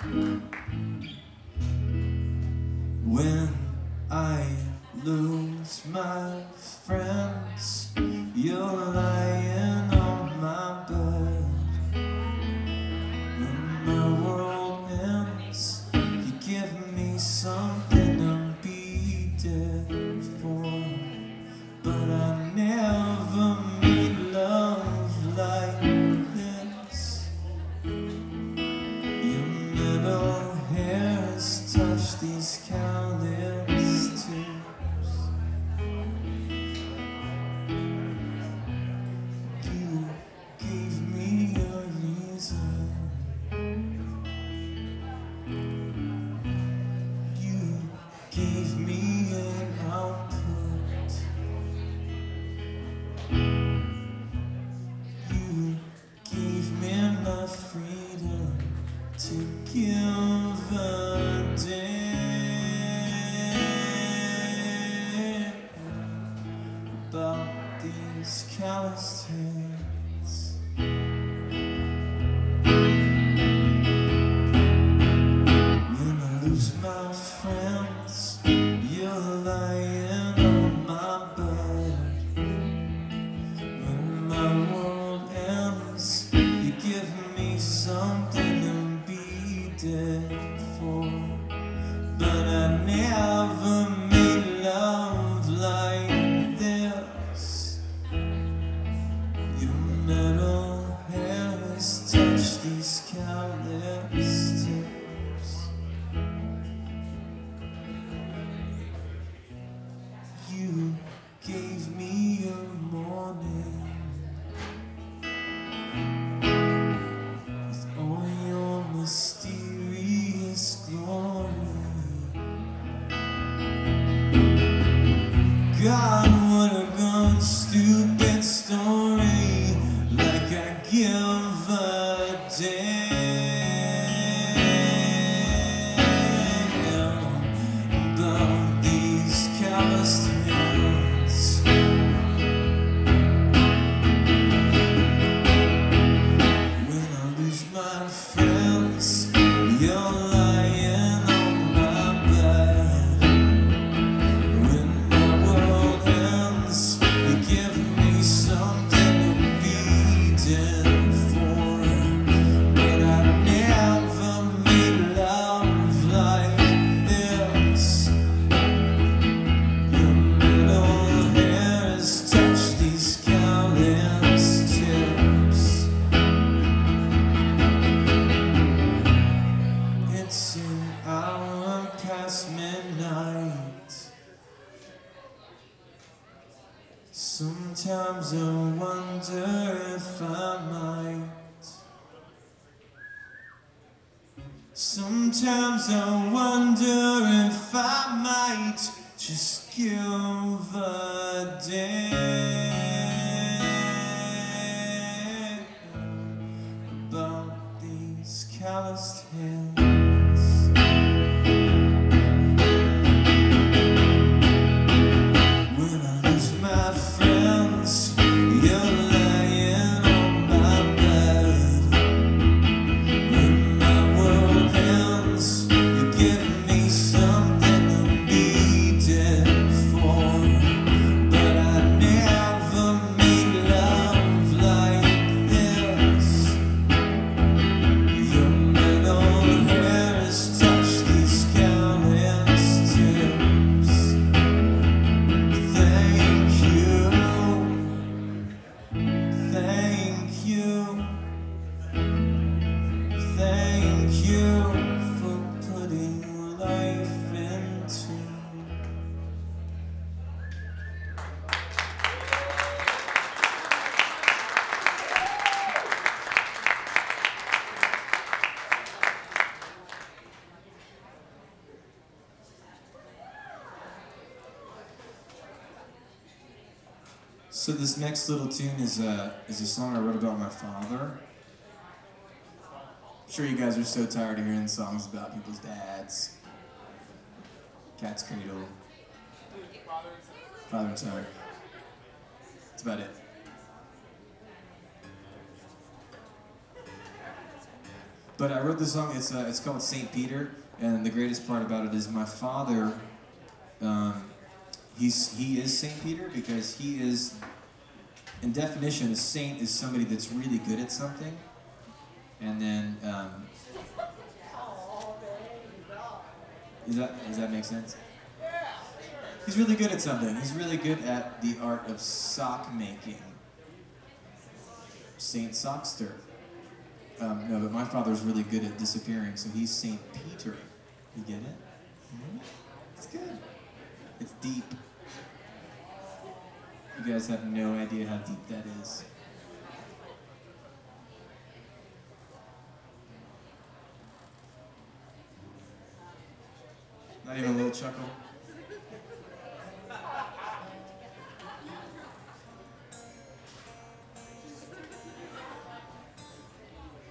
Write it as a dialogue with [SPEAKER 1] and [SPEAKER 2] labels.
[SPEAKER 1] When I lose my friends, you're lying on my bed. When my world ends, you give me something to be dead for. But I never meet love like this. Your metal hairs touch these callous tips. You gave me a reason. You gave me an output. You gave me my freedom to give a damn about these calloused hands. When I lose my friends, you're lying on my bed. When my world ends, you give me something to be dead for. But I never made love like this. Your metal hairs touch these callous tips. You gave me a morning with all your mysterious glory. God, what a gone stupid story. Like I give a damn about these calloused hands. When I lose my friends, you're lying on my bed. When my world ends, you give me something to be dead for. But I never made love like this. Your metal hairs touch these callous tips. It's an hour past midnight. Sometimes I wonder if I might. Sometimes I wonder if I might just give a damn about these calloused hands. When I lose my friends, you're lying on my bed. When my world ends, you give me something to be dead for. But I never made love like this. Your metal hairs touch these callous tips. Thank you, thank you, thank you for putting life into. So this next little tune is a song I wrote about my father. I'm sure you guys are so tired of hearing songs about people's dads. Cat's Cradle. Father and Son. That's about it. But I wrote this song. It's called Saint Peter, and the greatest part about it is my father. He is Saint Peter because he is, in definition, a saint is somebody that's really good at something, and then does that make sense? He's really good at something. He's really good at the art of sock making. Saint Sockster. No, but my father's really good at disappearing, so he's Saint Peter. You get it? Mm-hmm. It's good. It's deep. You guys have no idea how deep that is. Not even a little chuckle.